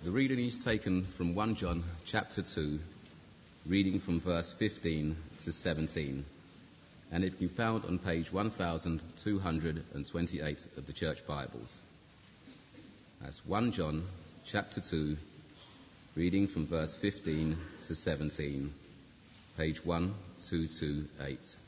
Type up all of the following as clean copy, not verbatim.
The reading is taken from 1 John chapter 2, reading from verse 15 to 17, and it can be found on page 1228 of the Church Bibles. That's 1 John chapter 2, reading from verse 15 to 17, page 1228.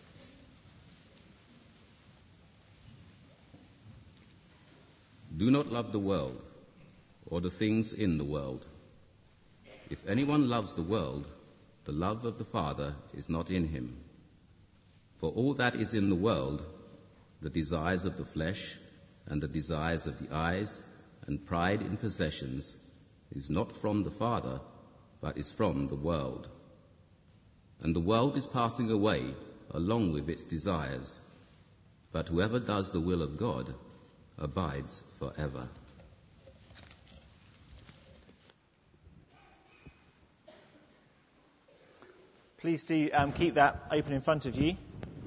Do not love the world or the things in the world. If anyone loves the world, the love of the Father is not in him. For all that is in the world, the desires of the flesh and the desires of the eyes and pride in possessions, is not from the Father, but is from the world. And the world is passing away along with its desires, but whoever does the will of God abides forever. Please do keep that open in front of you.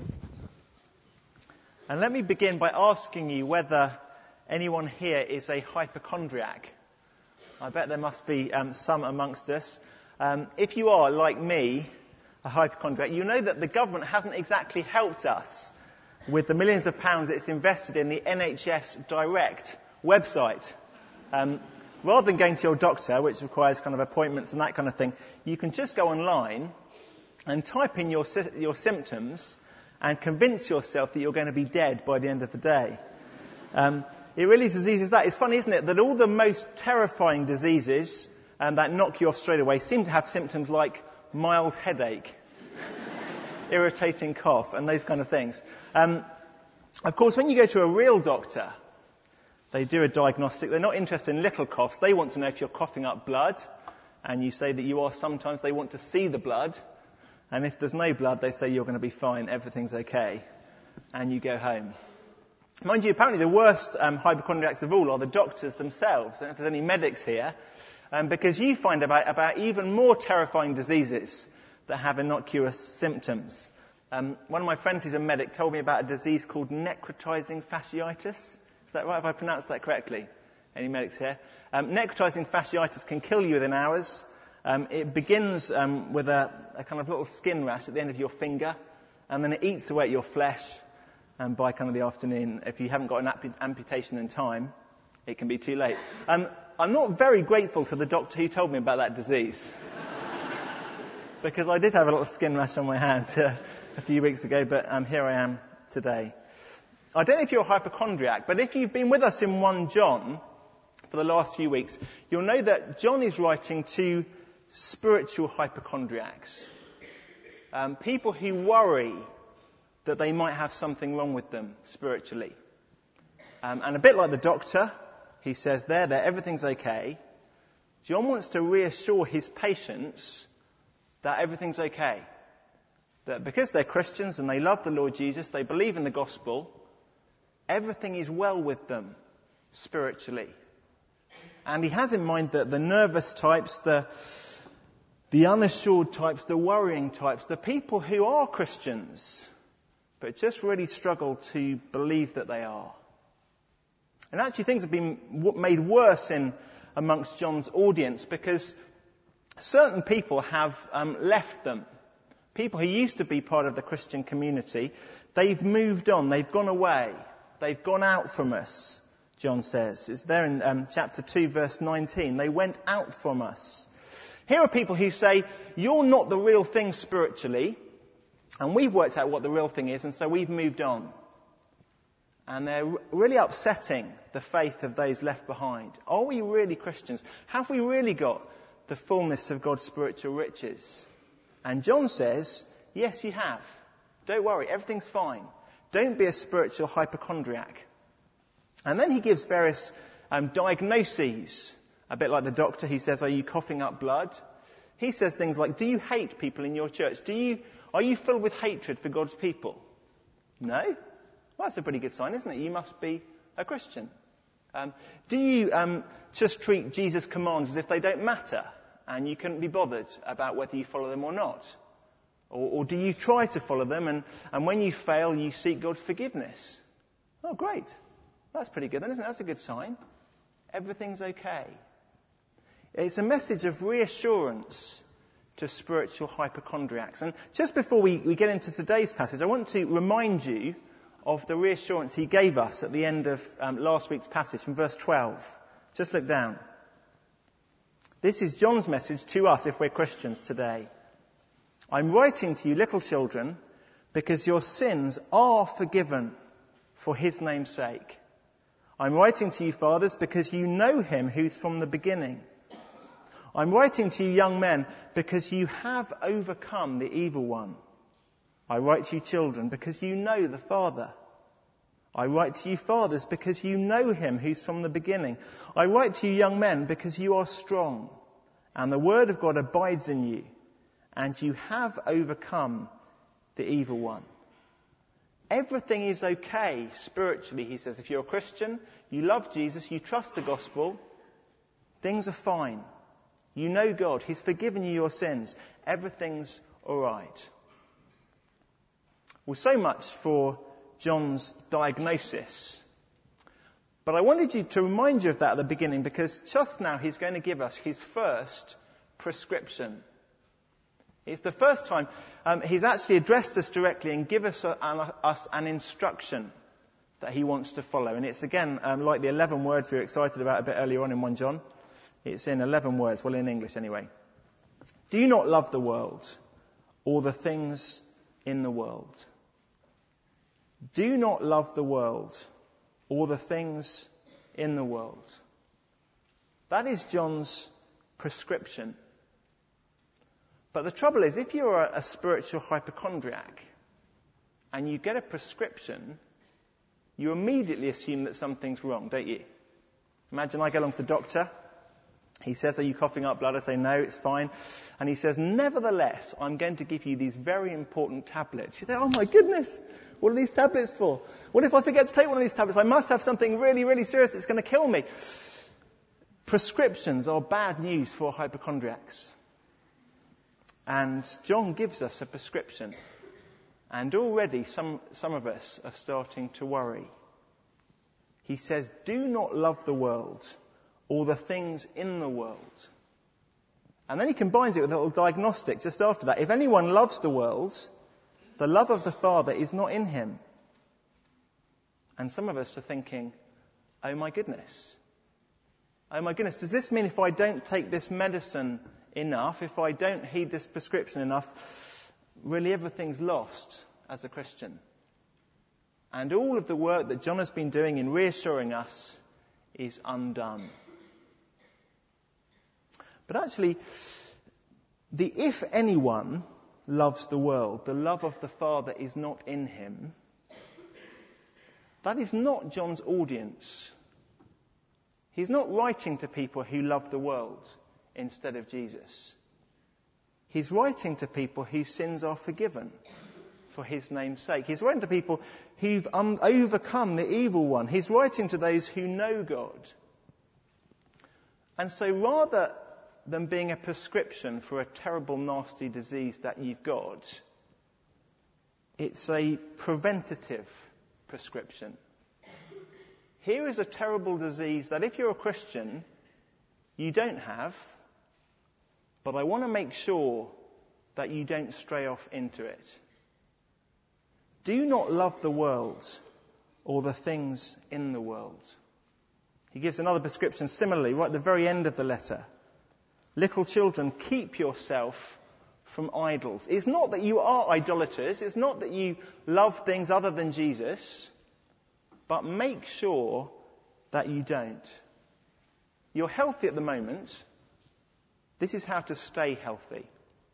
And let me begin by asking you whether anyone here is a hypochondriac. I bet there must be some amongst us. If you are, like me, a hypochondriac, you know that the government hasn't exactly helped us with the millions of pounds it's invested in the NHS Direct website. Rather than going to your doctor, which requires kind of appointments and that kind of thing, you can just go online and type in your symptoms and convince yourself that you're going to be dead by the end of the day. It really is as easy as that. It's funny, isn't it, that all the most terrifying diseases that knock you off straight away seem to have symptoms like mild headache, irritating cough, and those kind of things. Of course, when you go to a real doctor, they do a diagnostic. They're not interested in little coughs. They want to know if you're coughing up blood, and you say that you are. Sometimes they want to see the blood. And if there's no blood, they say you're going to be fine, everything's okay, and you go home. Mind you, apparently the worst hypochondriacs of all are the doctors themselves. I don't know if there's any medics here, because you find about even more terrifying diseases that have innocuous symptoms. One of my friends who's a medic told me about a disease called necrotizing fasciitis. Is that right? Have I pronounced that correctly? Any medics here? Necrotizing fasciitis can kill you within hours. It begins with a kind of little skin rash at the end of your finger, and then it eats away at your flesh. And by kind of the afternoon, if you haven't got an amputation in time, it can be too late. I'm not very grateful to the doctor who told me about that disease, because I did have a little skin rash on my hands a few weeks ago, but here I am today. I don't know if you're a hypochondriac, but if you've been with us in 1 John for the last few weeks, you'll know that John is writing to spiritual hypochondriacs, people who worry that they might have something wrong with them spiritually. And a bit like the doctor, he says there that everything's okay. John wants to reassure his patients that everything's okay. That because they're Christians and they love the Lord Jesus, they believe in the gospel, everything is well with them spiritually. And he has in mind that the nervous types, the unassured types, the worrying types, the people who are Christians, but just really struggle to believe that they are. And actually things have been made worse amongst John's audience, because certain people have left them. People who used to be part of the Christian community, they've moved on, they've gone away, they've gone out from us, John says. It's there in chapter 2, verse 19. They went out from us. Here are people who say, you're not the real thing spiritually, and we've worked out what the real thing is, and so we've moved on. And they're really upsetting the faith of those left behind. Are we really Christians? Have we really got the fullness of God's spiritual riches? And John says, yes, you have. Don't worry, everything's fine. Don't be a spiritual hypochondriac. And then he gives various diagnoses. A bit like the doctor, he says, are you coughing up blood? He says things like, do you hate people in your church? Are you filled with hatred for God's people? No? Well, that's a pretty good sign, isn't it? You must be a Christian. Do you just treat Jesus' commands as if they don't matter, and you couldn't be bothered about whether you follow them or not? Or do you try to follow them, and when you fail, you seek God's forgiveness? Oh, great. That's pretty good then, isn't it? That's a good sign. Everything's okay. It's a message of reassurance to spiritual hypochondriacs. And just before we get into today's passage, I want to remind you of the reassurance he gave us at the end of last week's passage from verse 12. Just look down. This is John's message to us if we're Christians today. I'm writing to you, little children, because your sins are forgiven for his name's sake. I'm writing to you, fathers, because you know him who's from the beginning. I'm writing to you, young men, because you have overcome the evil one. I write to you, children, because you know the Father. I write to you, fathers, because you know him who's from the beginning. I write to you, young men, because you are strong, and the word of God abides in you, and you have overcome the evil one. Everything is okay spiritually, he says. If you're a Christian, you love Jesus, you trust the gospel, things are fine. You know God. He's forgiven you your sins. Everything's all right. Well, so much for John's diagnosis. But I wanted you to remind you of that at the beginning, because just now he's going to give us his first prescription. It's the first time he's actually addressed us directly and give us an instruction that he wants to follow. And it's again like the 11 words we were excited about a bit earlier on in 1 John. It's in 11 words, well, in English anyway. Do not love the world or the things in the world. Do not love the world or the things in the world. That is John's prescription. But the trouble is, if you're a spiritual hypochondriac and you get a prescription, you immediately assume that something's wrong, don't you? Imagine I go along to the doctor. He says, are you coughing up blood? I say, no, it's fine. And he says, nevertheless, I'm going to give you these very important tablets. You say, oh my goodness, what are these tablets for? What if I forget to take one of these tablets? I must have something really, really serious that's going to kill me. Prescriptions are bad news for hypochondriacs. And John gives us a prescription. And already some of us are starting to worry. He says, do not love the world or the things in the world. And then he combines it with a little diagnostic just after that. If anyone loves the world, the love of the Father is not in him. And some of us are thinking, oh my goodness. Oh my goodness, does this mean if I don't take this medicine enough, if I don't heed this prescription enough, really everything's lost as a Christian? And all of the work that John has been doing in reassuring us is undone. But actually, the if anyone loves the world, the love of the Father is not in him, that is not John's audience. He's not writing to people who love the world instead of Jesus. He's writing to people whose sins are forgiven for his name's sake. He's writing to people who've overcome the evil one. He's writing to those who know God. And so rather than being a prescription for a terrible, nasty disease that you've got, it's a preventative prescription. Here is a terrible disease that if you're a Christian, you don't have, but I want to make sure that you don't stray off into it. Do not love the world or the things in the world. He gives another prescription similarly, right at the very end of the letter. Little children, keep yourself from idols. It's not that you are idolaters. It's not that you love things other than Jesus. But make sure that you don't. You're healthy at the moment. This is how to stay healthy.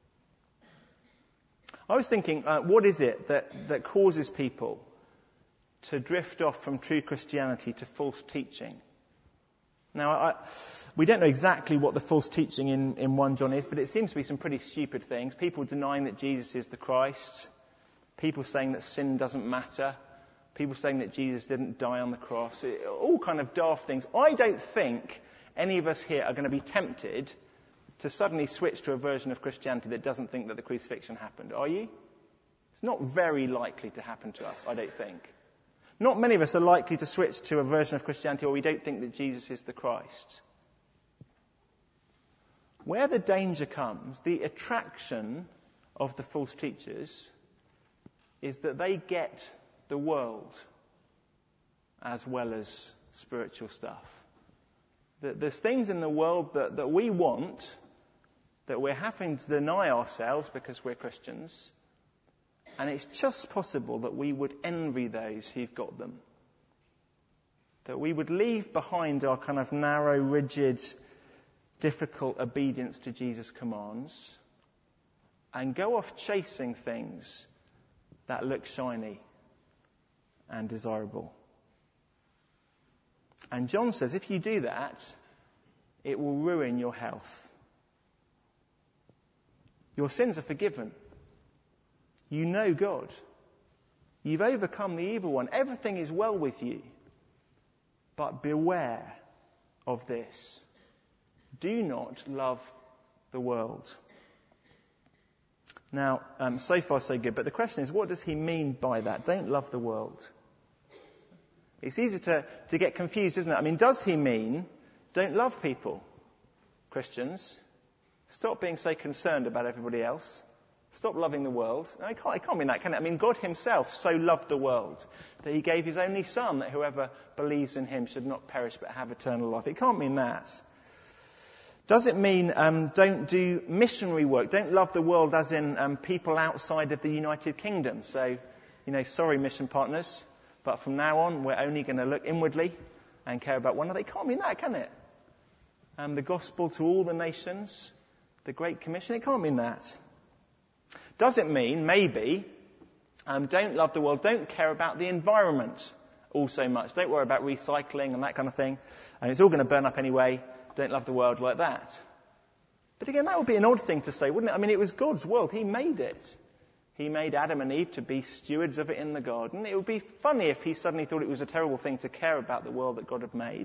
I was thinking, what is it that causes people to drift off from true Christianity to false teaching? Now, we don't know exactly what the false teaching in 1 John is, but it seems to be some pretty stupid things. People denying that Jesus is the Christ. People saying that sin doesn't matter. People saying that Jesus didn't die on the cross. All kind of daft things. I don't think any of us here are going to be tempted to suddenly switch to a version of Christianity that doesn't think that the crucifixion happened. Are you? It's not very likely to happen to us, I don't think. Not many of us are likely to switch to a version of Christianity where we don't think that Jesus is the Christ. Where the danger comes, the attraction of the false teachers is that they get the world as well as spiritual stuff. That there's things in the world that we want, that we're having to deny ourselves because we're Christians, and it's just possible that we would envy those who've got them. That we would leave behind our kind of narrow, rigid, difficult obedience to Jesus' commands and go off chasing things that look shiny and desirable. And John says if you do that, it will ruin your health. Your sins are forgiven. You know God. You've overcome the evil one. Everything is well with you. But beware of this. Do not love the world. Now, so far so good, but the question is, what does he mean by that? Don't love the world. It's easy to get confused, isn't it? I mean, does he mean don't love people? Christians, stop being so concerned about everybody else. Stop loving the world. No, it can't mean that, can it? I mean, God himself so loved the world that he gave his only son that whoever believes in him should not perish but have eternal life. It can't mean that. Does it mean don't do missionary work? Don't love the world as in people outside of the United Kingdom. So, sorry mission partners, but from now on we're only going to look inwardly and care about one another. It can't mean that, can it? The gospel to all the nations, the Great Commission, it can't mean that. Does it mean, maybe, don't love the world, don't care about the environment all so much. Don't worry about recycling and that kind of thing. And it's all going to burn up anyway. Don't love the world like that. But again, that would be an odd thing to say, wouldn't it? I mean, it was God's world. He made it. He made Adam and Eve to be stewards of it in the garden. It would be funny if he suddenly thought it was a terrible thing to care about the world that God had made.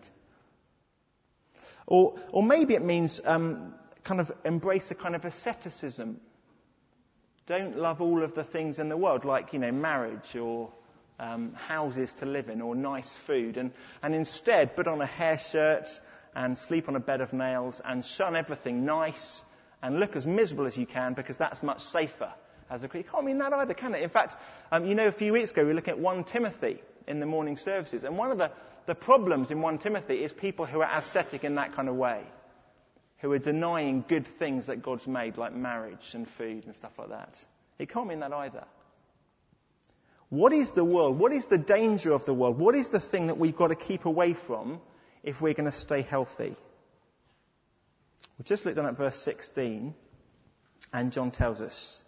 Or maybe it means kind of embrace a kind of asceticism. Don't love all of the things in the world, like, marriage or houses to live in or nice food. And instead put on a hair shirt and sleep on a bed of nails and shun everything nice and look as miserable as you can because that's much safer as a Christian. You can't mean that either, can it? In fact, a few weeks ago we were looking at 1 Timothy in the morning services. And one of the problems in 1 Timothy is people who are ascetic in that kind of way, who are denying good things that God's made, like marriage and food and stuff like that. It can't mean that either. What is the world? What is the danger of the world? What is the thing that we've got to keep away from if we're going to stay healthy? We'll just look down at verse 16, and John tells us,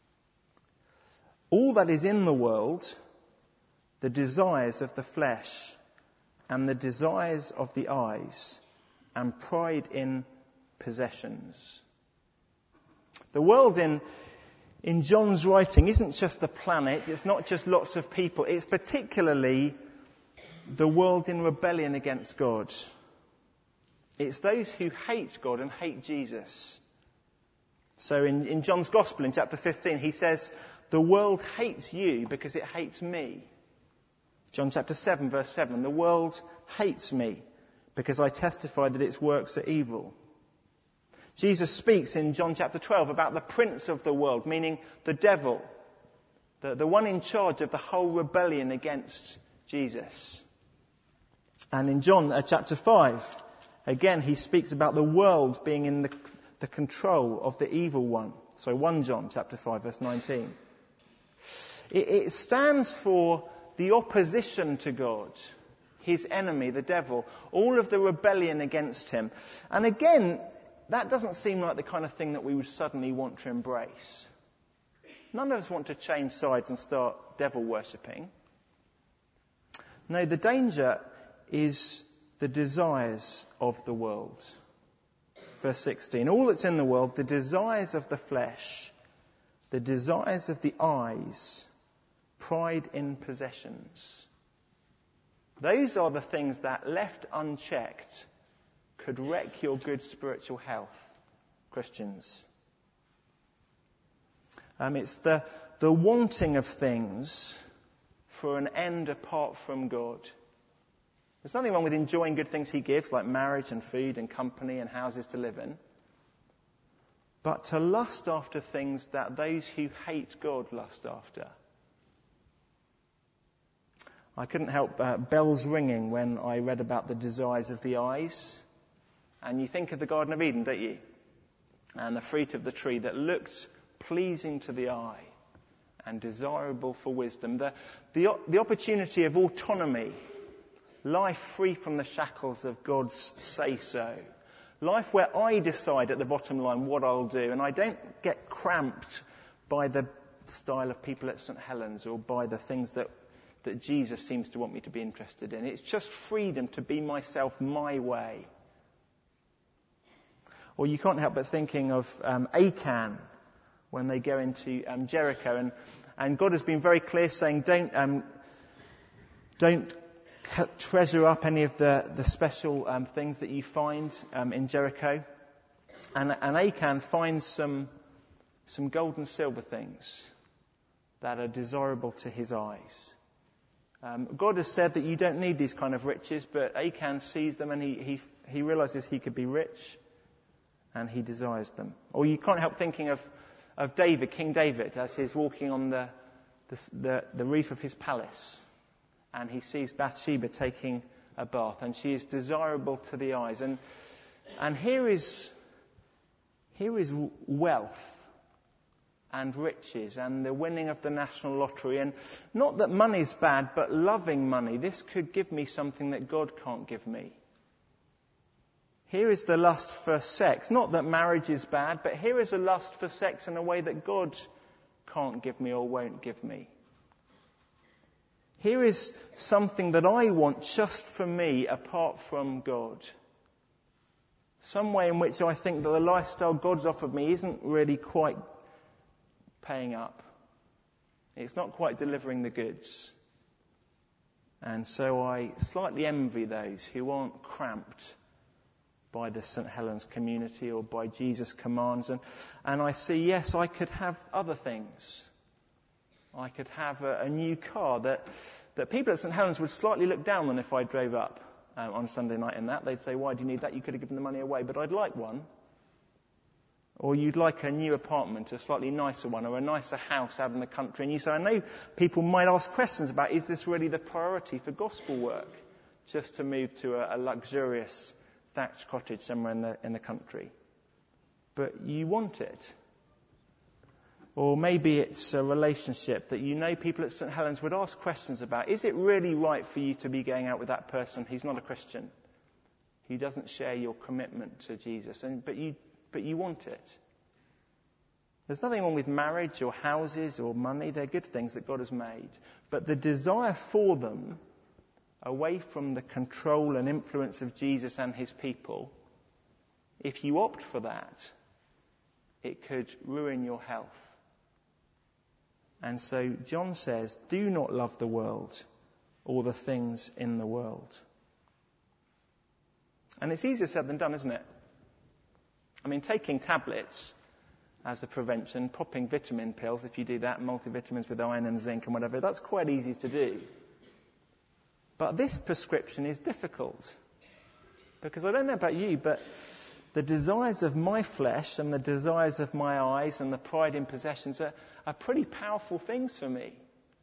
all that is in the world, the desires of the flesh, and the desires of the eyes, and pride in possessions. The world in John's writing isn't just the planet, it's not just lots of people, it's particularly the world in rebellion against God. It's those who hate God and hate Jesus. So in John's Gospel in chapter 15, he says, the world hates you because it hates me. John chapter 7, verse 7, the world hates me because I testify that its works are evil. Jesus speaks in John chapter 12 about the prince of the world, meaning the devil, the one in charge of the whole rebellion against Jesus. And in John chapter 5, again, he speaks about the world being in the control of the evil one. So 1 John chapter 5, verse 19. It stands for the opposition to God, his enemy, the devil, all of the rebellion against him. And again, that doesn't seem like the kind of thing that we would suddenly want to embrace. None of us want to change sides and start devil worshipping. No, the danger is the desires of the world. Verse 16, all that's in the world, the desires of the flesh, the desires of the eyes, pride in possessions. Those are the things that, left unchecked, could wreck your good spiritual health, Christians. It's the wanting of things for an end apart from God. There's nothing wrong with enjoying good things he gives, like marriage and food and company and houses to live in. but to lust after things that those who hate God lust after. I couldn't help bells ringing when I read about the desires of the eyes. And you think of the Garden of Eden, don't you? And the fruit of the tree that looked pleasing to the eye and desirable for wisdom. The opportunity of autonomy, life free from the shackles of God's say-so. Life where I decide at the bottom line what I'll do, and I don't get cramped by the style of people at St. Helens or by the things that Jesus seems to want me to be interested in. It's just freedom to be myself my way. Or you can't help but thinking of Achan when they go into Jericho, and God has been very clear saying, don't treasure up any of the special things that you find in Jericho. And Achan finds some gold and silver things that are desirable to his eyes. God has said that you don't need these kind of riches, but Achan sees them and he realizes he could be rich and he desires them. Or you can't help thinking of David, King David, as he's walking on the roof of his palace. And he sees Bathsheba taking a bath, and she is desirable to the eyes. And here is wealth and riches and the winning of the national lottery. And not that money's bad, but loving money. This could give me something that God can't give me. Here is the lust for sex. Not that marriage is bad, but here is a lust for sex in a way that God can't give me or won't give me. Here is something that I want just for me apart from God. Some way in which I think that the lifestyle God's offered me isn't really quite paying up. It's not quite delivering the goods. And so I slightly envy those who aren't cramped by the St. Helens community or by Jesus' commands. And I see, yes, I could have other things. I could have a new car that people at St. Helens would slightly look down on if I drove up on Sunday night in that. They'd say, why do you need that? You could have given the money away. But I'd like one. Or you'd like a new apartment, a slightly nicer one, or a nicer house out in the country. And you say, I know people might ask questions about, is this really the priority for gospel work? Just to move to a luxurious thatched cottage somewhere in the country. But you want it. Or maybe it's a relationship that you know people at St. Helens would ask questions about. Is it really right for you to be going out with that person who's not a Christian? Who doesn't share your commitment to Jesus? But you want it. There's nothing wrong with marriage or houses or money. They're good things that God has made. But the desire for them, away from the control and influence of Jesus and his people, if you opt for that, it could ruin your health. And so John says, do not love the world or the things in the world. And it's easier said than done, isn't it? I mean, taking tablets as a prevention, popping vitamin pills, if you do that, multivitamins with iron and zinc and whatever, that's quite easy to do. But this prescription is difficult. Because I don't know about you, but the desires of my flesh and the desires of my eyes and the pride in possessions are pretty powerful things for me.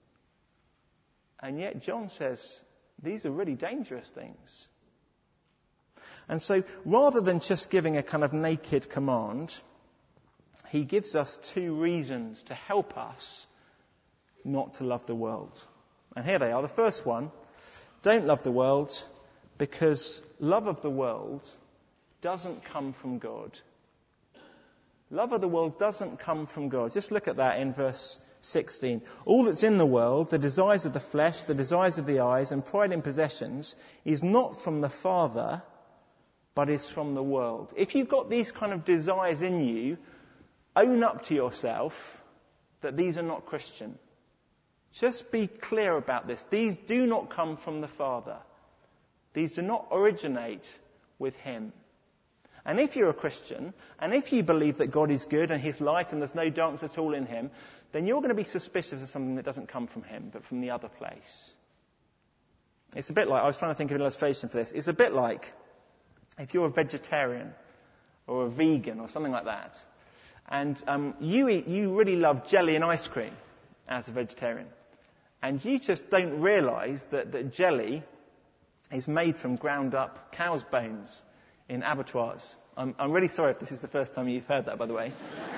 And yet John says these are really dangerous things. And so rather than just giving a kind of naked command, he gives us two reasons to help us not to love the world. And here they are. The first one, don't love the world because love of the world doesn't come from God. Love of the world doesn't come from God. Just look at that in verse 16. All that's in the world, the desires of the flesh, the desires of the eyes, and pride in possessions, is not from the Father, but is from the world. If you've got these kind of desires in you, own up to yourself that these are not Christian. Just be clear about this. These do not come from the Father. These do not originate with him. And if you're a Christian, and if you believe that God is good and he's light and there's no darkness at all in him, then you're going to be suspicious of something that doesn't come from him, but from the other place. It's a bit like, I was trying to think of an illustration for this. It's a bit like if you're a vegetarian or a vegan or something like that, And you really love jelly and ice cream as a vegetarian. And you just don't realise that jelly is made from ground up cow's bones in abattoirs. I'm really sorry if this is the first time you've heard that, by the way.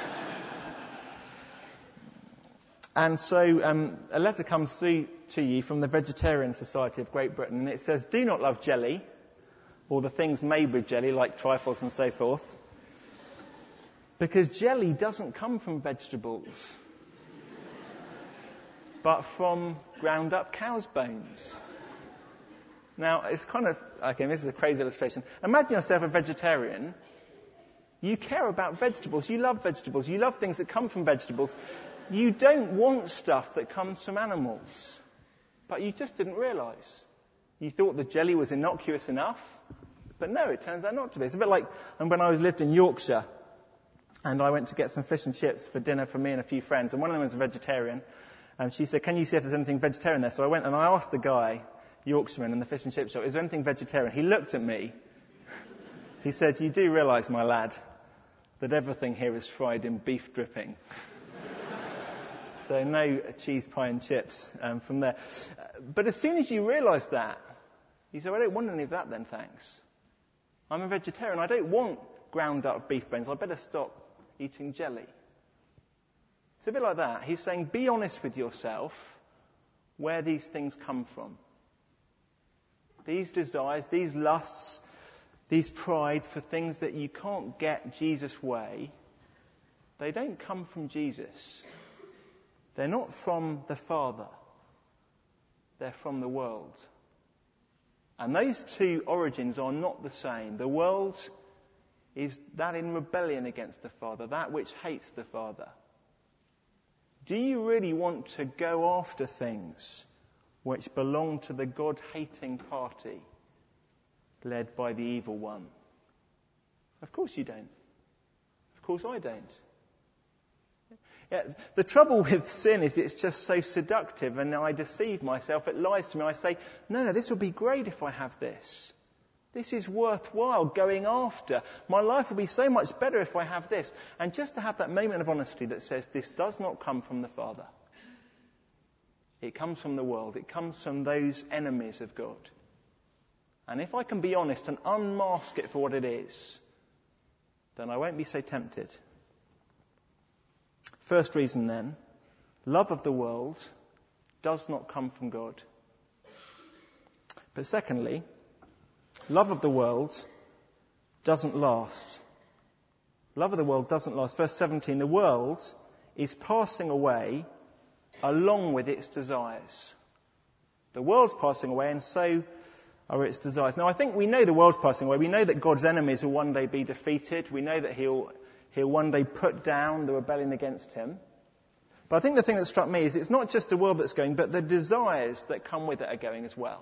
And so a letter comes through to you from the Vegetarian Society of Great Britain, and it says, do not love jelly, or the things made with jelly, like trifles and so forth, because jelly doesn't come from vegetables, but from ground up cow's bones. Now, it's kind of, okay, this is a crazy illustration. Imagine yourself a vegetarian. You care about vegetables. You love vegetables. You love things that come from vegetables. You don't want stuff that comes from animals. But you just didn't realise. You thought the jelly was innocuous enough. But no, it turns out not to be. It's a bit like when I lived in Yorkshire, and I went to get some fish and chips for dinner for me and a few friends, and one of them was a vegetarian. And she said, can you see if there's anything vegetarian there? So I went and I asked the guy, Yorkshireman in the fish and chip shop, is there anything vegetarian? He looked at me. He said, you do realise, my lad, that everything here is fried in beef dripping. So no cheese pie and chips from there. But as soon as you realise that, you say, well, I don't want any of that then, thanks. I'm a vegetarian. I don't want ground up beef bones. I better stop eating jelly. It's a bit like that. He's saying, be honest with yourself where these things come from. These desires, these lusts, these pride for things that you can't get Jesus' way, they don't come from Jesus. They're not from the Father. They're from the world. And those two origins are not the same. The world is that in rebellion against the Father, that which hates the Father. Do you really want to go after things which belong to the God-hating party led by the evil one? Of course you don't. Of course I don't. Yeah, the trouble with sin is it's just so seductive, and I deceive myself. It lies to me. I say, no, this will be great if I have this. This is worthwhile going after. My life will be so much better if I have this. And just to have that moment of honesty that says this does not come from the Father. It comes from the world. It comes from those enemies of God. And if I can be honest and unmask it for what it is, then I won't be so tempted. First reason then, love of the world does not come from God. But secondly, love of the world doesn't last. Love of the world doesn't last. Verse 17, the world is passing away along with its desires. The world's passing away, and so are its desires. Now, I think we know the world's passing away. We know that God's enemies will one day be defeated. We know that he'll one day put down the rebellion against him. But I think the thing that struck me is it's not just the world that's going, but the desires that come with it are going as well.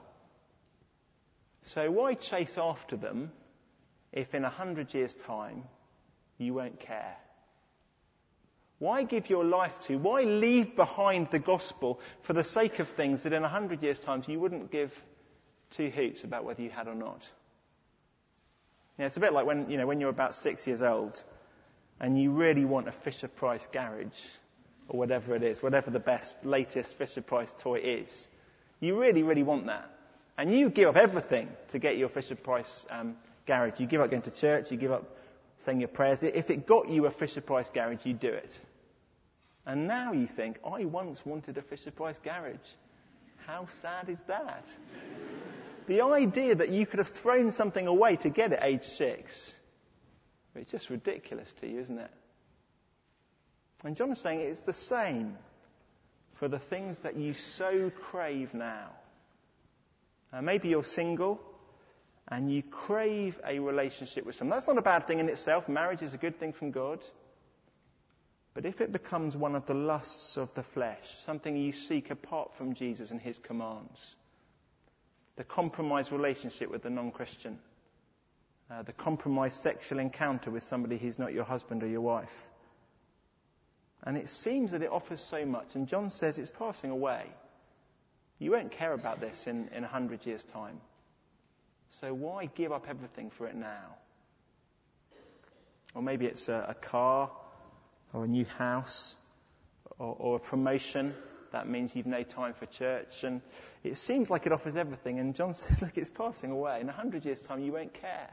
So why chase after them if in 100 years' time you won't care? Why give your life to? Why leave behind the gospel for the sake of things that in 100 years' time you wouldn't give 2 hoots about whether you had or not? Yeah, it's a bit like when you're about 6 years old and you really want a Fisher-Price garage or whatever it is, whatever the best, latest Fisher-Price toy is. You really, really want that. And you give up everything to get your Fisher-Price garage. You give up going to church, you give up saying your prayers. If it got you a Fisher-Price garage, you'd do it. And now you think, I once wanted a Fisher-Price garage. How sad is that? The idea that you could have thrown something away to get it age 6, it's just ridiculous to you, isn't it? And John is saying it's the same for the things that you so crave now. Maybe you're single and you crave a relationship with someone. That's not a bad thing in itself. Marriage is a good thing from God. But if it becomes one of the lusts of the flesh, something you seek apart from Jesus and his commands, the compromised relationship with the non-Christian, the compromised sexual encounter with somebody who's not your husband or your wife. And it seems that it offers so much. And John says it's passing away. You won't care about this in 100 years' time. So why give up everything for it now? Or maybe it's a car or a new house, or a promotion. That means you've no time for church. And it seems like it offers everything. And John says, look, it's passing away. In 100 years' time, you won't care.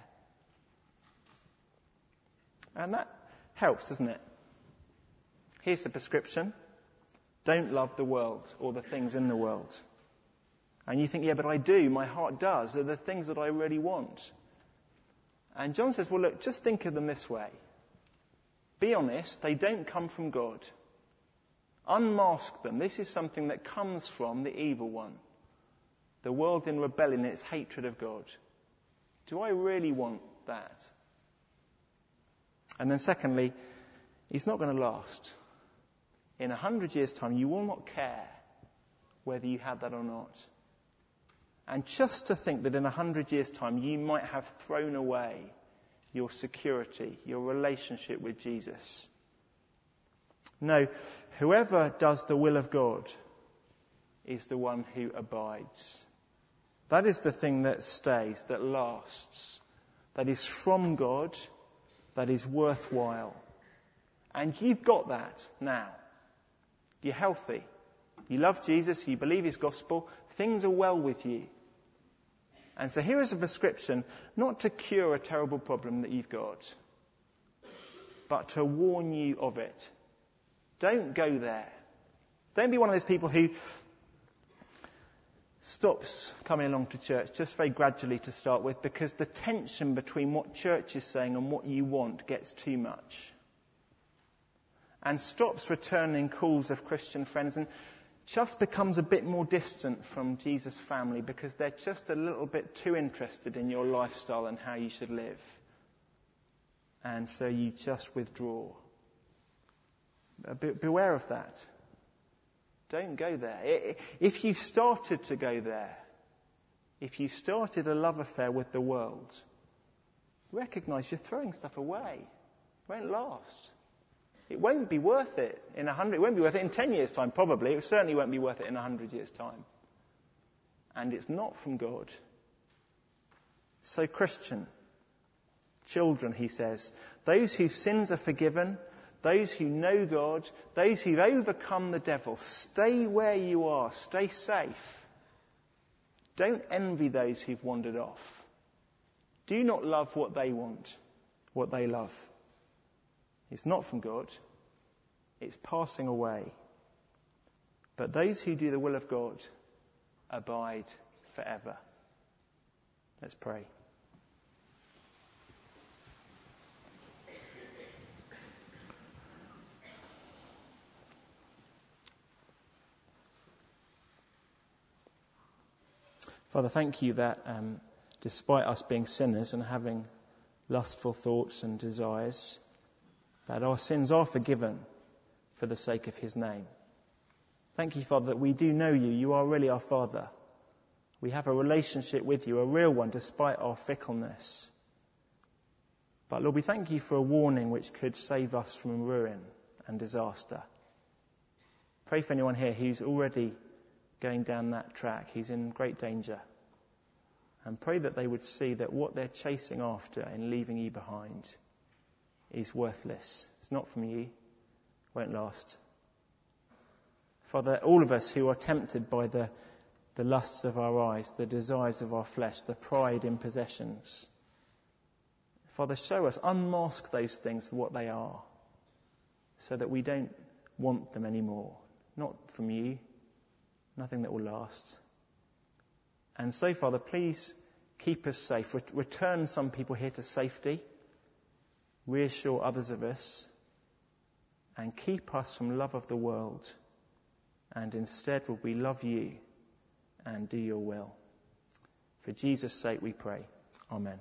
And that helps, doesn't it? Here's the prescription. Don't love the world or the things in the world. And you think, yeah, but I do. My heart does. They're the things that I really want. And John says, well, look, just think of them this way. Be honest. They don't come from God. Unmask them. This is something that comes from the evil one. The world in rebellion, its hatred of God. Do I really want that? And then secondly, it's not going to last. In 100 years' time, you will not care whether you had that or not. And just to think that in 100 years' time, you might have thrown away your security, your relationship with Jesus. No, whoever does the will of God is the one who abides. That is the thing that stays, that lasts, that is from God, that is worthwhile. And you've got that now. You're healthy. You love Jesus, you believe his gospel, things are well with you. And so here is a prescription, not to cure a terrible problem that you've got, but to warn you of it. Don't go there. Don't be one of those people who stops coming along to church just very gradually to start with, because the tension between what church is saying and what you want gets too much. And stops returning calls of Christian friends and just becomes a bit more distant from Jesus' family because they're just a little bit too interested in your lifestyle and how you should live. And so you just withdraw. Beware of that. Don't go there. If you started to go there, if you started a love affair with the world, recognize you're throwing stuff away. It won't last. It won't be worth it in 100. It won't be worth it in 10 years' time, probably. It certainly won't be worth it in 100 years' time. And it's not from God. So, Christian, children, he says, those whose sins are forgiven, those who know God, those who've overcome the devil, stay where you are, stay safe. Don't envy those who've wandered off. Do not love what they want, what they love. It's not from God. It's passing away. But those who do the will of God abide forever. Let's pray. Father, thank you that despite us being sinners and having lustful thoughts and desires, that our sins are forgiven for the sake of his name. Thank you, Father, that we do know you. You are really our Father. We have a relationship with you, a real one, despite our fickleness. But Lord, we thank you for a warning which could save us from ruin and disaster. Pray for anyone here who's already going down that track, who's in great danger. And pray that they would see that what they're chasing after in leaving you behind is worthless. It's not from you. Won't last. Father, all of us who are tempted by the lusts of our eyes, the desires of our flesh, the pride in possessions, Father, show us, unmask those things for what they are, so that we don't want them anymore. Not from you. Nothing that will last. And so, Father, please keep us safe. Return some people here to safety. Reassure others of us. And keep us from love of the world. And instead will we love you and do your will. For Jesus' sake we pray. Amen.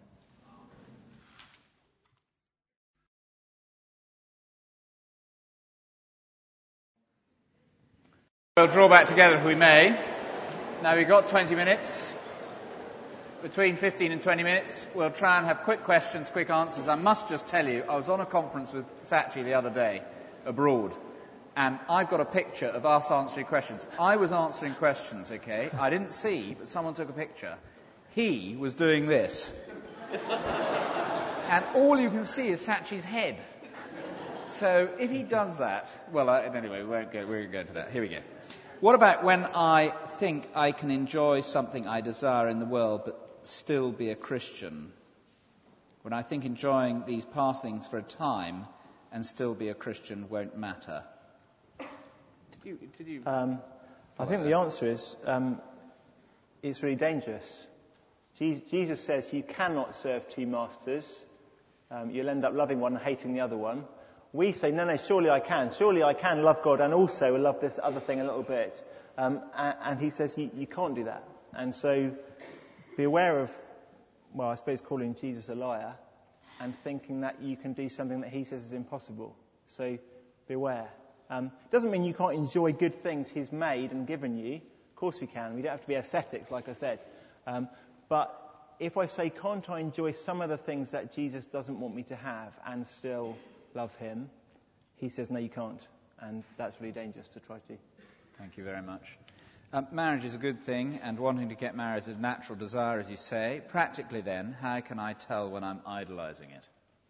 We'll draw back together if we may. Now we've got 20 minutes. Between 15 and 20 minutes, we'll try and have quick questions, quick answers. I must just tell you, I was on a conference with Sachi the other day, abroad, and I've got a picture of us answering questions. I was answering questions, okay? I didn't see, but someone took a picture. He was doing this. And all you can see is Sachi's head. So if he does that, well, anyway, we won't go into that. Here we go. What about when I think I can enjoy something I desire in the world but still be a Christian? When I think enjoying these past things for a time and still be a Christian won't matter? Did you I think the answer is it's really dangerous. Jesus says you cannot serve two masters. You'll end up loving one and hating the other one. We say, no, surely I can. Surely I can love God and also love this other thing a little bit. And he says you can't do that. And so be aware of, well, I suppose calling Jesus a liar and thinking that you can do something that he says is impossible. So beware. Doesn't mean you can't enjoy good things he's made and given you. Of course we can. We don't have to be ascetics, like I said. But if I say, can't I enjoy some of the things that Jesus doesn't want me to have and still love him? He says, no, you can't. And that's really dangerous to try to. Thank you very much. Marriage is a good thing, and wanting to get married is a natural desire, as you say. Practically then, how can I tell when I'm idolizing it?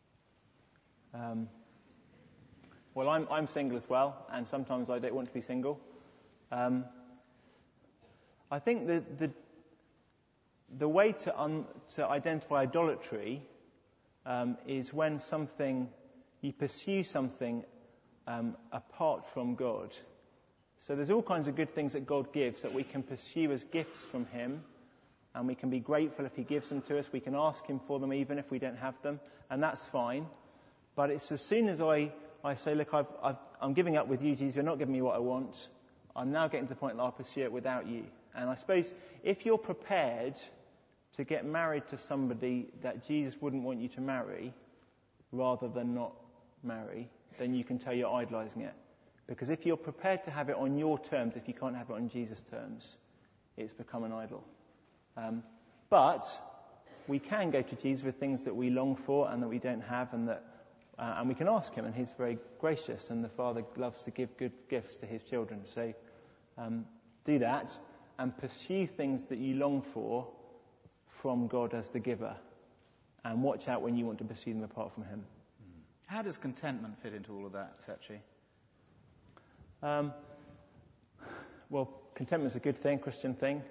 Well, I'm single as well, and sometimes I don't want to be single. I think the way to identify idolatry is when you pursue something apart from God. So there's all kinds of good things that God gives that we can pursue as gifts from him, and we can be grateful if he gives them to us. We can ask him for them even if we don't have them, and that's fine. But it's as soon as I say, look, I'm giving up with you, Jesus, you're not giving me what I want, I'm now getting to the point that I'll pursue it without you. And I suppose if you're prepared to get married to somebody that Jesus wouldn't want you to marry, rather than not marry, then you can tell you're idolizing it. Because if you're prepared to have it on your terms, if you can't have it on Jesus' terms, it's become an idol. But we can go to Jesus with things that we long for and that we don't have, and we can ask him, and he's very gracious, and the Father loves to give good gifts to his children. So do that, and pursue things that you long for from God as the giver, and watch out when you want to pursue them apart from him. How does contentment fit into all of that, Sachi? Well, contentment's a good thing, Christian thing.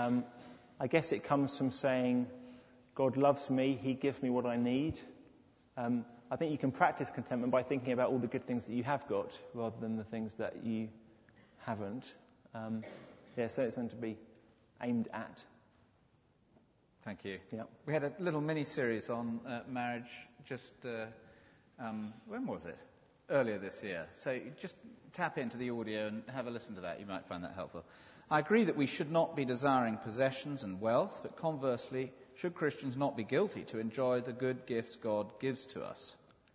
I guess it comes from saying, God loves me, he gives me what I need. I think you can practice contentment by thinking about all the good things that you have got, rather than the things that you haven't. So it's something to be aimed at. Thank you. Yeah. We had a little mini-series on marriage just, when was it? Earlier this year. So just tap into the audio and have a listen to that. You might find that helpful. I agree that we should not be desiring possessions and wealth, but conversely, should Christians not be guilty to enjoy the good gifts God gives to us?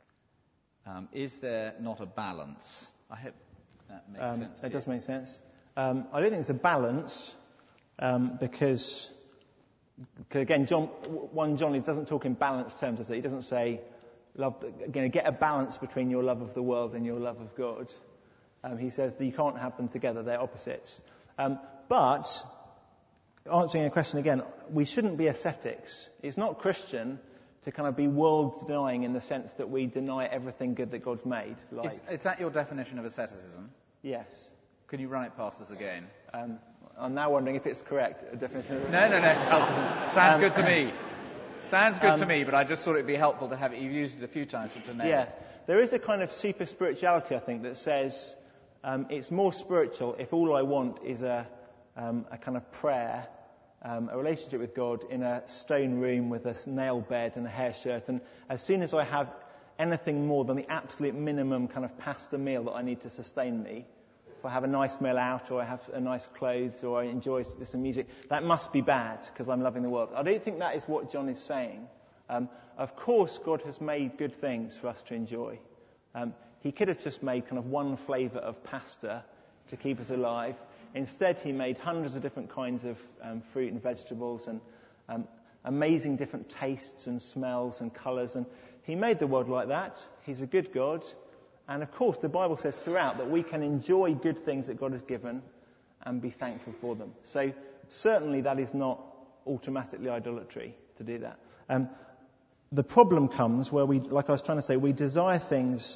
Is there not a balance? I hope that makes sense. That does make sense. I don't think there's a balance because again, 1 John, he doesn't talk in balanced terms, does he? He doesn't say, get a balance between your love of the world and your love of God. He says that you can't have them together, they're opposites. But, answering your question again, we shouldn't be ascetics. It's not Christian to kind of be world-denying in the sense that we deny everything good that God's made. Is that your definition of asceticism? Yes. Can you run it past us again? I'm now wondering if it's correct, a definition of No. Sounds good to me. Sounds good to me, but I just thought it'd be helpful to have it. You've used it a few times to nail it. There is a kind of super spirituality, I think, that says it's more spiritual if all I want is a kind of prayer, a relationship with God in a stone room with a nail bed and a hair shirt, and as soon as I have anything more than the absolute minimum kind of pasta meal that I need to sustain me, if I have a nice meal out, or I have a nice clothes, or I enjoy some music, that must be bad because I'm loving the world. I don't think that is what John is saying. Of course, God has made good things for us to enjoy. He could have just made kind of one flavour of pasta to keep us alive. Instead, he made hundreds of different kinds of fruit and vegetables, and amazing different tastes and smells and colours. And he made the world like that. He's a good God. And of course, the Bible says throughout that we can enjoy good things that God has given and be thankful for them. So certainly that is not automatically idolatry to do that. The problem comes where we, like I was trying to say, we desire things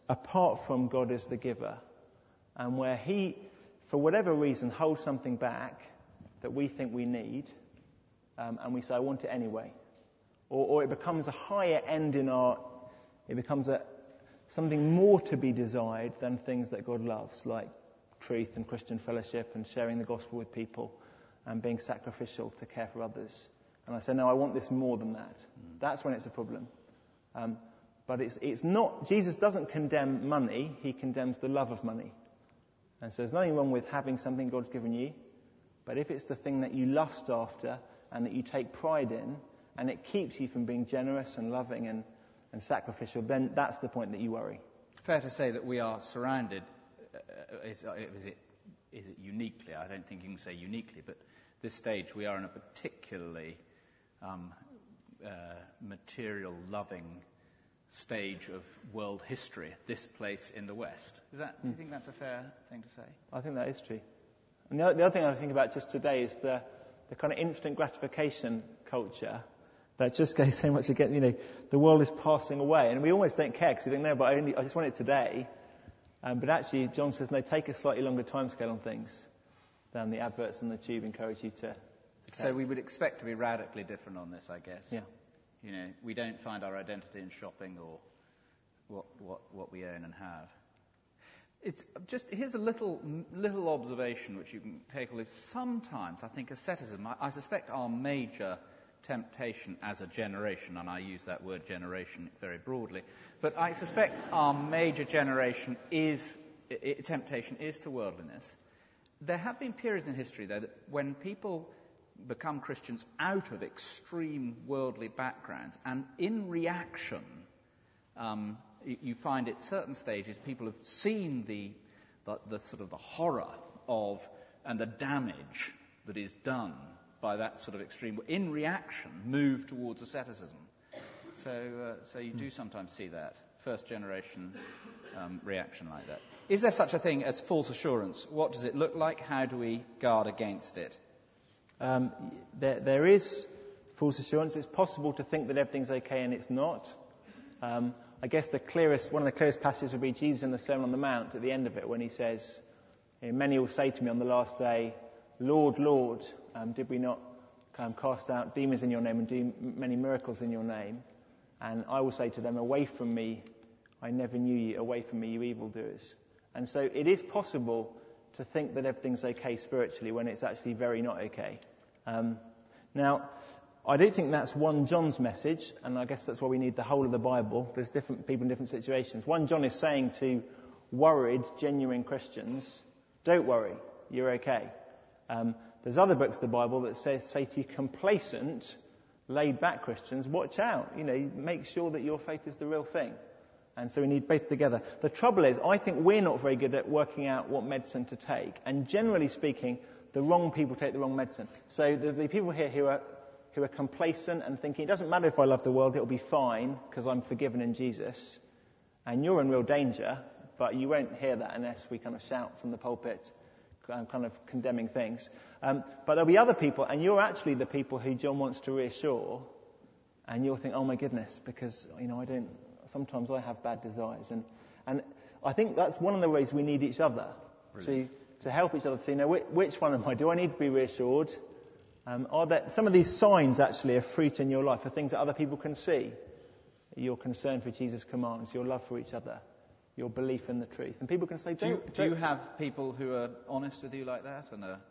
apart from God as the giver, and where he, for whatever reason, holds something back that we think we need, and we say, I want it anyway. Or it becomes a higher end it becomes something more to be desired than things that God loves, like truth and Christian fellowship and sharing the gospel with people and being sacrificial to care for others. And I say, no, I want this more than that. That's when it's a problem. But it's not, Jesus doesn't condemn money, he condemns the love of money. And so there's nothing wrong with having something God's given you, but if it's the thing that you lust after and that you take pride in, and it keeps you from being generous and loving and sacrificial, then that's the point that you worry. Fair to say that we are surrounded, is it uniquely? I don't think you can say uniquely, but this stage we are in a particularly material-loving stage of world history, this place in the West. Do you think that's a fair thing to say? I think that is true. And the other thing I was thinking about just today is the kind of instant gratification culture that just goes so much again, the world is passing away, and we almost don't care because we think, no, but I just want it today. But actually, John says, no, take a slightly longer timescale on things than the adverts and the tube encourage you to take. So we would expect to be radically different on this, I guess. Yeah. We don't find our identity in shopping or what we own and have. It's just, here's a little observation which you can take away. Sometimes I think asceticism, I suspect our major temptation as a generation, and I use that word generation very broadly, but I suspect our major temptation is to worldliness. There have been periods in history, though, that when people become Christians out of extreme worldly backgrounds, and in reaction, you find at certain stages people have seen the sort of the horror of and the damage that is done by that sort of extreme, in reaction, move towards asceticism. So you do sometimes see that first generation reaction like that. Is there such a thing as false assurance? What does it look like? How do we guard against it? There is false assurance. It's possible to think that everything's okay and it's not. I guess one of the clearest passages would be Jesus in the Sermon on the Mount at the end of it, when he says, many will say to me on the last day, Lord, Lord, did we not cast out demons in your name and do many miracles in your name? And I will say to them, away from me, I never knew you. Away from me, you evildoers. And so it is possible to think that everything's okay spiritually when it's actually very not okay. Now, I don't think that's 1 John's message, and I guess that's why we need the whole of the Bible. There's different people in different situations. 1 John is saying to worried, genuine Christians, don't worry, you're okay. There's other books of the Bible that say to you complacent, laid-back Christians, watch out. Make sure that your faith is the real thing. And so we need both together. The trouble is, I think we're not very good at working out what medicine to take. And generally speaking, the wrong people take the wrong medicine. So the people here who are complacent and thinking, it doesn't matter if I love the world, it'll be fine because I'm forgiven in Jesus. And you're in real danger, but you won't hear that unless we kind of shout from the pulpit, kind of condemning things. But there'll be other people, and you're actually the people who John wants to reassure, and you'll think, oh my goodness, because, sometimes I have bad desires. And I think that's one of the ways we need each other, to help each other to see, which one am I? Do I need to be reassured? Are there some of these signs actually of fruit in your life, are things that other people can see? Your concern for Jesus' commands, your love for each other, your belief in the truth. And people can say, do you have people who are honest with you like that?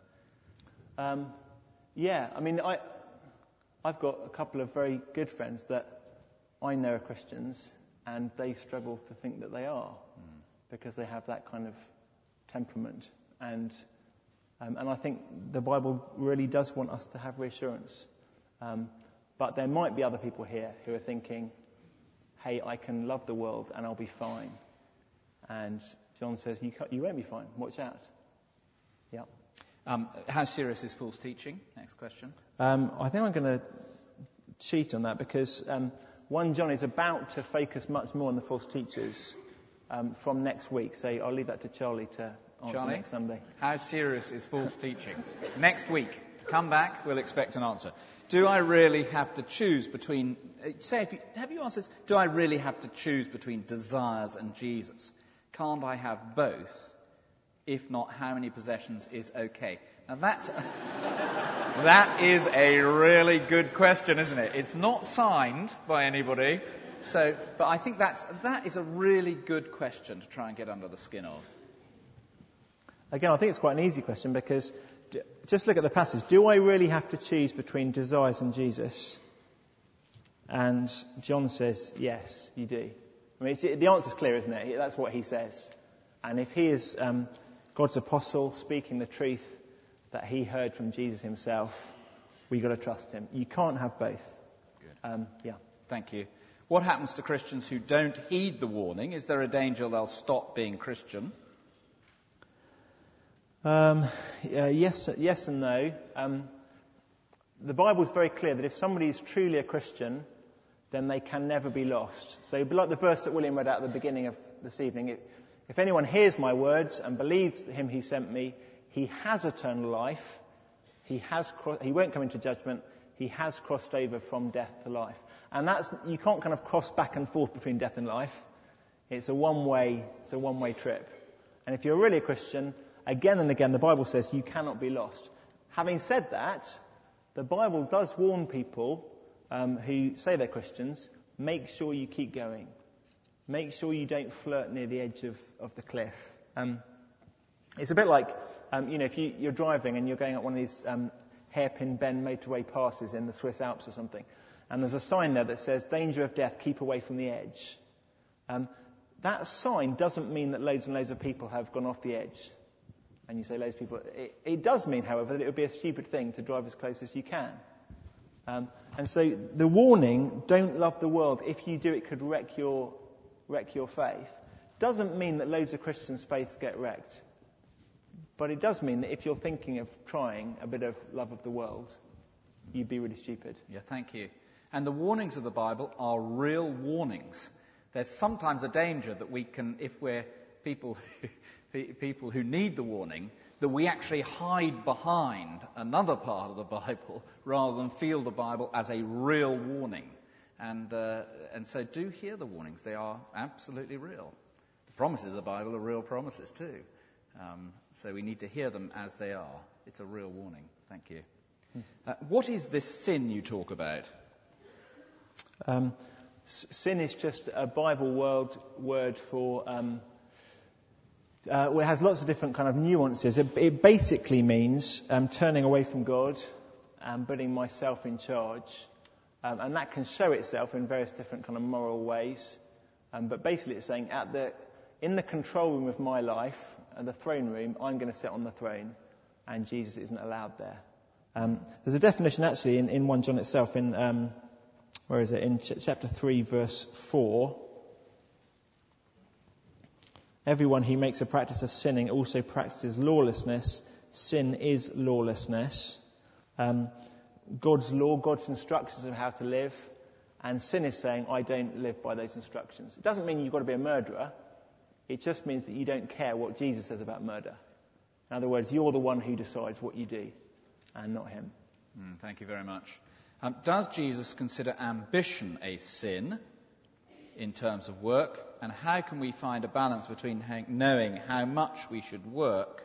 Yeah, I've got a couple of very good friends that I know are Christians, and they struggle to think that they are, because they have that kind of temperament. And I think the Bible really does want us to have reassurance. But there might be other people here who are thinking, hey, I can love the world and I'll be fine. And John says, you won't be fine. Watch out. Yeah. How serious is false teaching? Next question. I think I'm going to cheat on that because 1 John is about to focus much more on the false teachers from next week. So I'll leave that to Charlie to answer next Sunday. How serious is false teaching? Next week. Come back, we'll expect an answer. Do I really have to choose between, have you answered this? Do I really have to choose between desires and Jesus? Can't I have both? If not, how many possessions is okay? Now that is a really good question, isn't it? It's not signed by anybody. But I think that is a really good question to try and get under the skin of. Again, I think it's quite an easy question because just look at the passage. Do I really have to choose between desires and Jesus? And John says, yes, you do. I mean, the answer's clear, isn't it? That's what he says. And if he is God's apostle speaking the truth that he heard from Jesus himself, we've got to trust him. You can't have both. Good. Thank you. What happens to Christians who don't heed the warning? Is there a danger they'll stop being Christian? Yes and no. The Bible's very clear that if somebody is truly a Christian, then they can never be lost. So like the verse that William read out at the beginning of this evening, if anyone hears my words and believes him who sent me, he has eternal life. He won't come into judgment. He has crossed over from death to life. And you can't kind of cross back and forth between death and life. It's a one-way trip. And if you're really a Christian, again and again, the Bible says you cannot be lost. Having said that, the Bible does warn people who say they're Christians, make sure you keep going. Make sure you don't flirt near the edge of the cliff. It's a bit like, if you're driving and you're going up one of these hairpin bend motorway passes in the Swiss Alps or something, and there's a sign there that says, danger of death, keep away from the edge. That sign doesn't mean that loads and loads of people have gone off the edge. And you say loads of people. It does mean, however, that it would be a stupid thing to drive as close as you can. And so the warning, don't love the world, if you do it could wreck your faith, doesn't mean that loads of Christians' faiths get wrecked. But it does mean that if you're thinking of trying a bit of love of the world, you'd be really stupid. Yeah, thank you. And the warnings of the Bible are real warnings. There's sometimes a danger that we can, if we're people who need the warning, that we actually hide behind another part of the Bible rather than feel the Bible as a real warning. And so do hear the warnings. They are absolutely real. The promises of the Bible are real promises too. So we need to hear them as they are. It's a real warning. Thank you. What is this sin you talk about? Sin is just a Bible word for... it has lots of different kind of nuances. It basically means turning away from God and putting myself in charge. And that can show itself in various different kind of moral ways. But basically it's saying in the control room of my life, the throne room, I'm going to sit on the throne and Jesus isn't allowed there. There's a definition actually in 1 John itself in, in chapter 3 verse 4. Everyone who makes a practice of sinning also practices lawlessness. Sin is lawlessness. God's law, God's instructions of how to live, and sin is saying, I don't live by those instructions. It doesn't mean you've got to be a murderer. It just means that you don't care what Jesus says about murder. In other words, you're the one who decides what you do, and not him. Thank you very much. Does Jesus consider ambition a sin in terms of work? And how can we find a balance between knowing how much we should work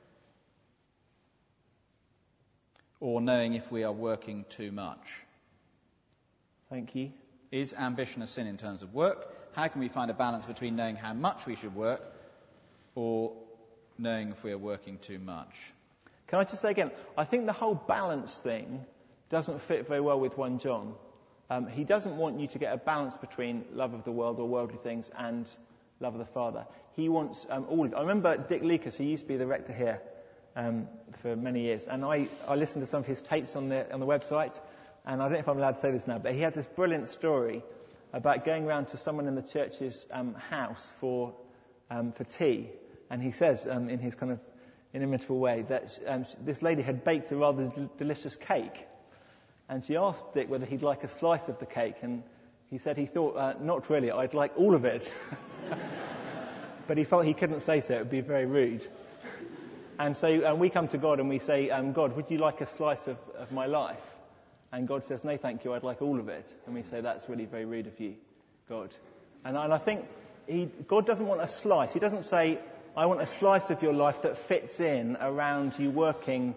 or knowing if we are working too much? Thank you. Is ambition a sin in terms of work? How can we find a balance between knowing how much we should work or knowing if we are working too much? Can I just say again, I think the whole balance thing doesn't fit very well with 1 John. He doesn't want you to get a balance between love of the world or worldly things and love of the Father. He wants all of it. I remember Dick Lucas, who used to be the rector here for many years, and I listened to some of his tapes on the website, and I don't know if I'm allowed to say this now, but he had this brilliant story about going around to someone in the church's house for tea, and he says in his kind of inimitable way that this lady had baked a rather delicious cake. And she asked Dick whether he'd like a slice of the cake, and he said he thought, not really, I'd like all of it. But he felt he couldn't say so, it would be very rude. And so we come to God and we say, God, would you like a slice of my life? And God says, no, thank you, I'd like all of it. And we say, that's really very rude of you, God. And I think God doesn't want a slice. He doesn't say, I want a slice of your life that fits in around you working,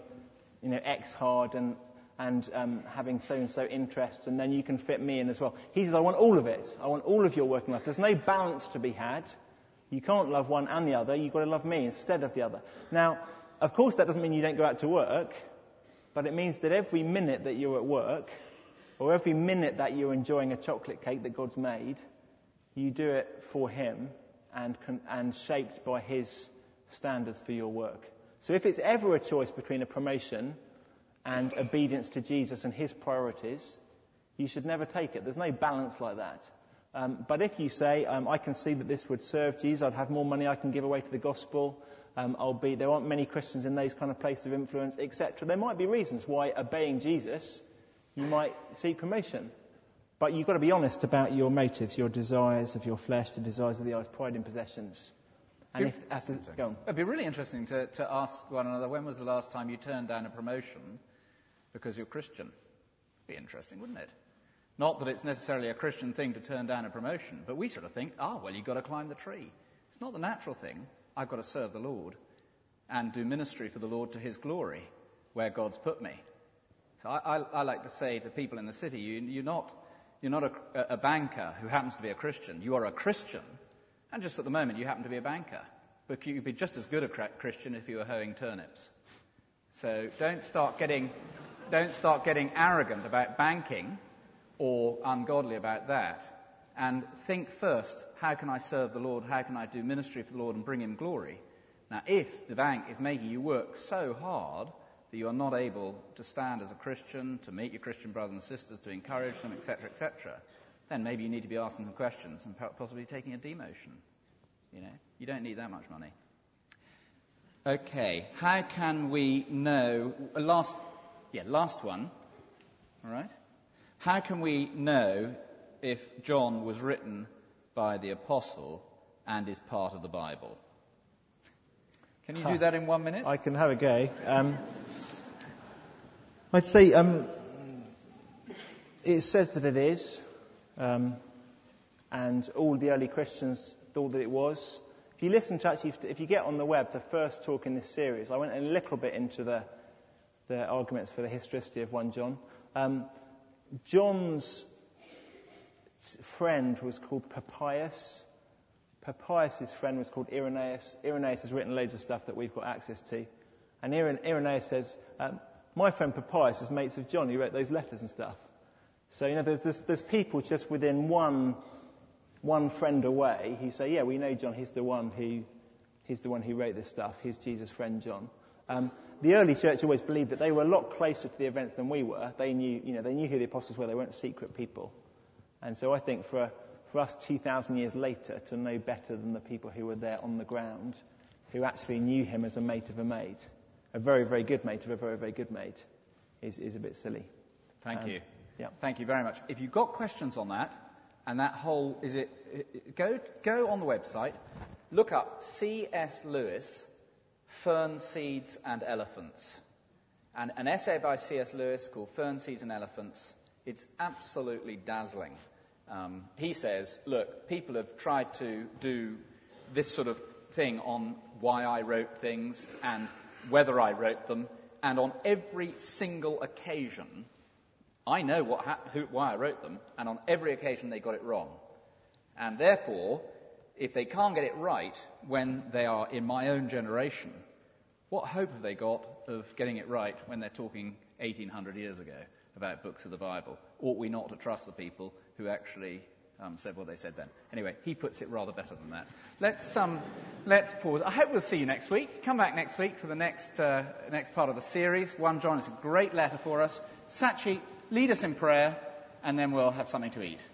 X hard and having so-and-so interests, and then you can fit me in as well. He says, I want all of it. I want all of your working life. There's no balance to be had. You can't love one and the other. You've got to love me instead of the other. Now, of course, that doesn't mean you don't go out to work, but it means that every minute that you're at work, or every minute that you're enjoying a chocolate cake that God's made, you do it for him and shaped by his standards for your work. So if it's ever a choice between a promotion and obedience to Jesus and his priorities, you should never take it. There's no balance like that. But if you say, I can see that this would serve Jesus, I'd have more money I can give away to the gospel, there aren't many Christians in those kind of places of influence, etc. There might be reasons why obeying Jesus, you might seek promotion. But you've got to be honest about your motives, your desires of your flesh, the desires of the eyes, pride in possessions. And go on. It'd be really interesting to ask one another, when was the last time you turned down a promotion because you're Christian? Be interesting, wouldn't it? Not that it's necessarily a Christian thing to turn down a promotion, but we sort of think, well, you've got to climb the tree. It's not the natural thing. I've got to serve the Lord and do ministry for the Lord to his glory where God's put me. So I like to say to people in the city, you're not a banker who happens to be a Christian. You are a Christian, and just at the moment you happen to be a banker. But you'd be just as good a Christian if you were hoeing turnips. So don't start getting arrogant about banking or ungodly about that. And think first, how can I serve the Lord? How can I do ministry for the Lord and bring him glory? Now, if the bank is making you work so hard that you are not able to stand as a Christian, to meet your Christian brothers and sisters, to encourage them, etc., then maybe you need to be asking some questions and possibly taking a demotion. You don't need that much money. Okay, how can we know... Last one. All right. How can we know if John was written by the apostle and is part of the Bible? Can you do that in 1 minute? I can have a go. I'd say it says that it is, and all the early Christians thought that it was. If you listen to if you get on the web, the first talk in this series, I went a little bit into the arguments for the historicity of 1 John. John's friend was called Papias. Papias' friend was called Irenaeus. Irenaeus has written loads of stuff that we've got access to. And Irenaeus says, my friend Papias is mates of John. He wrote those letters and stuff. So, there's people just within one friend away who say, yeah, we know John. He's the one who wrote this stuff. He's Jesus' friend John. The early church always believed that they were a lot closer to the events than we were. They knew who the apostles were. They weren't secret people. And so I think for us 2,000 years later to know better than the people who were there on the ground, who actually knew him as a mate of a mate, a very, very good mate of a very, very good mate, is a bit silly. Thank you. Yeah. Thank you very much. If you've got questions on that, and that whole, go on the website, look up C.S. Lewis, Fern, Seeds and Elephants. And an essay by C.S. Lewis called Fern, Seeds and Elephants. It's absolutely dazzling. He says, look, people have tried to do this sort of thing on why I wrote things and whether I wrote them, and on every single occasion, I know why I wrote them, and on every occasion they got it wrong. And therefore, if they can't get it right when they are in my own generation, what hope have they got of getting it right when they're talking 1,800 years ago about books of the Bible? Ought we not to trust the people who actually said what they said then? Anyway, he puts it rather better than that. Let's pause. I hope we'll see you next week. Come back next week for the next part of the series. 1 John is a great letter for us. Sachi, lead us in prayer, and then we'll have something to eat.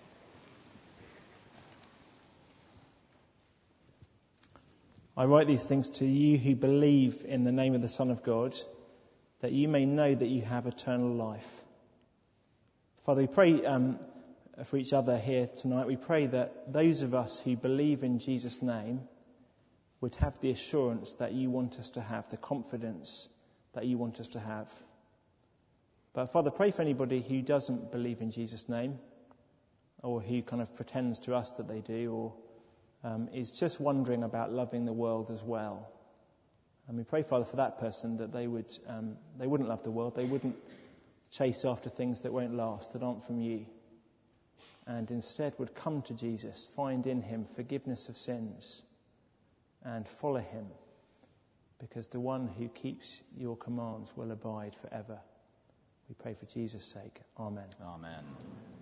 I write these things to you who believe in the name of the Son of God, that you may know that you have eternal life. Father, we pray for each other here tonight. We pray that those of us who believe in Jesus' name would have the assurance that you want us to have, the confidence that you want us to have. But Father, pray for anybody who doesn't believe in Jesus' name, or who kind of pretends to us that they do, or is just wondering about loving the world as well. And we pray, Father, for that person, that they wouldn't love the world, they wouldn't chase after things that won't last, that aren't from you, and instead would come to Jesus, find in him forgiveness of sins, and follow him, because the one who keeps your commands will abide forever. We pray for Jesus' sake. Amen. Amen.